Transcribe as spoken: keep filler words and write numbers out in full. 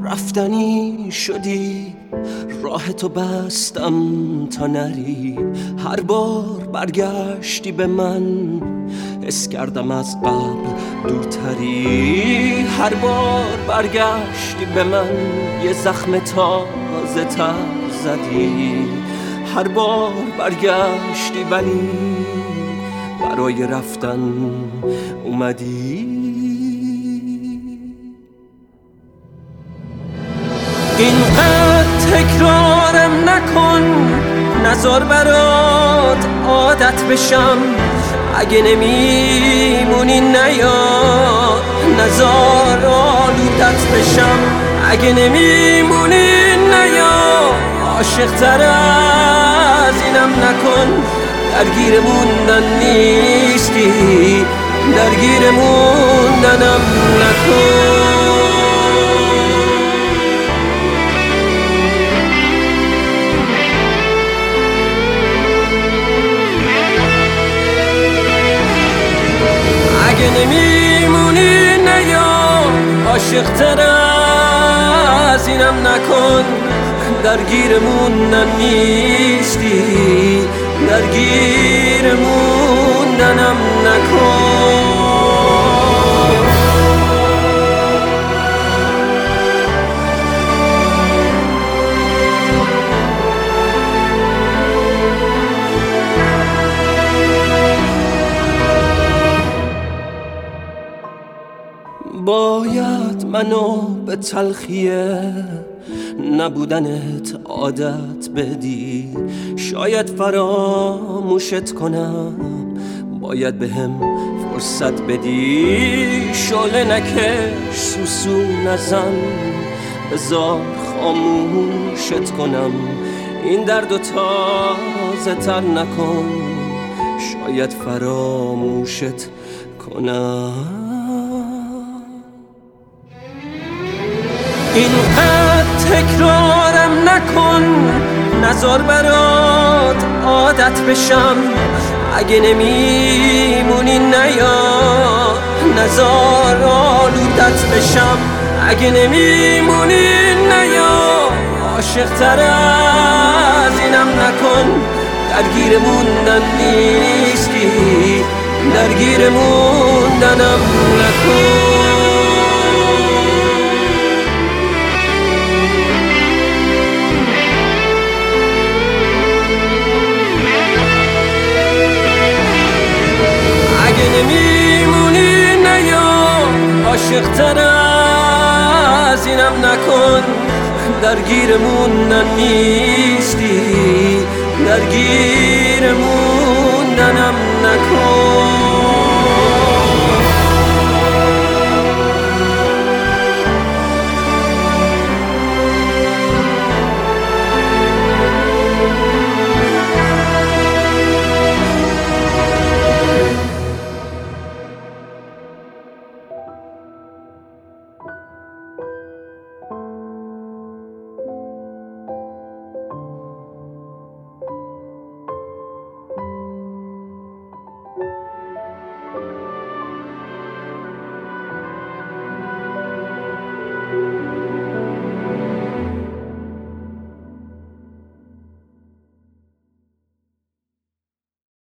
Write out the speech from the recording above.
رفتنی شدی، راه تو بستم تا نری. هر بار برگشتی به من، حس کردم از قبل دورتری. هر بار برگشتی به من، یه زخم تازه تر زدی. هر بار برگشتی ولی برای رفتن اومدی. اینقدر تکرارم نکن، نذار برات عادت بشم. اگه نمیمونی نیا، نذار آلودت بشم. اگه نمیمونی نیا، عاشق تر از اینم نکن. درگیر موندن نیستی، درگیر موندنم نکن. اگه نمیمونی نیا، عاشق تر از اینم نکن. درگیر موندن نیستی، درگیر موندنم نکن. باید منو به تلخیه نبودنت عادت بدی. شاید فراموشت کنم، باید بهم فرصت بدی. شعله نکش، سوسو نزن، بذار خاموشت کنم. این دردو تازه تر نکن، شاید فراموشت کنم. اینقدر تکرارم نکن، نذار برات عادت بشم. اگه نمیمونی نیا، نذار آلودت بشم. اگه نمیمونی نیا، عاشق تر از اینم نکن. درگیر موندن نیستی، درگیر موندنم نکن. نمیمونی نیا، عاشق تر از اینم نکن. درگیر موندن نیستی، درگیر موندنم نکن.